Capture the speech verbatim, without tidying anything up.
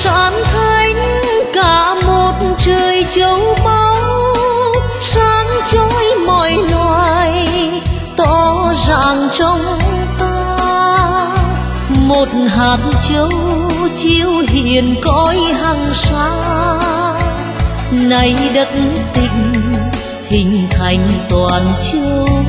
sáng thánh cả một trời châu báu, sáng chói mọi loài tỏ ràng trong ta. Một hạt châu chiếu hiền cõi hằng sa, nay đất tình hình thành toàn châu.